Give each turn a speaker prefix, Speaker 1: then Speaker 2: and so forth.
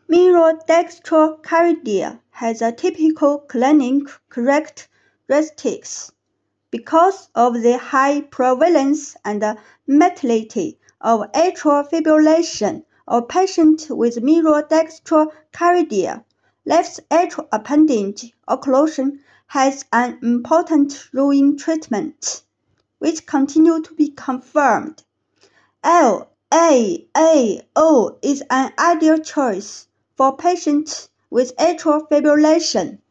Speaker 1: Miral dextrocardia has a typical clinical characteristics. Because of the high prevalence and mortality of atrial fibrillation of patients with miral dextrocardia, left atrial appendage occlusion has an important role in treatment, which continue to be confirmed. LAAO is an ideal choice for patients with atrial fibrillation.